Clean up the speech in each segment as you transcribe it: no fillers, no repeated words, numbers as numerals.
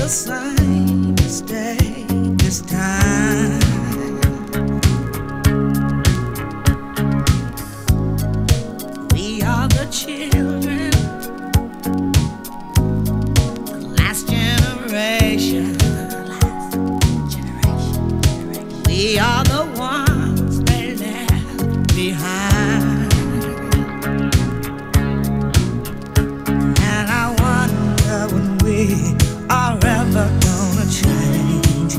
the same mistake this time. We are the children, the last generation. We are the ones they left behind. And I wonder when we are ever gonna change.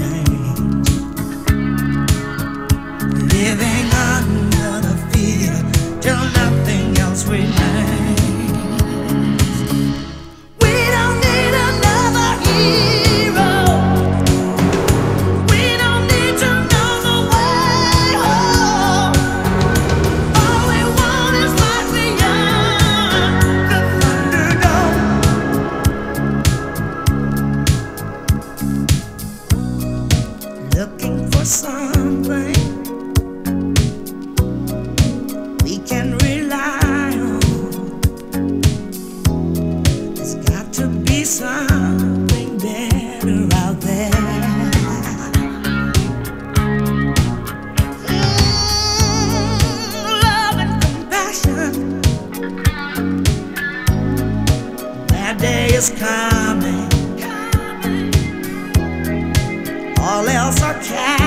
Living under the fear till nothing else remains. We don't need another hero. We don't need to know the way home. All we want is life beyond the Thunderdome. Looking for something we can rely on. There's got to be something better out there. Love and compassion. That day is coming. All else are cast.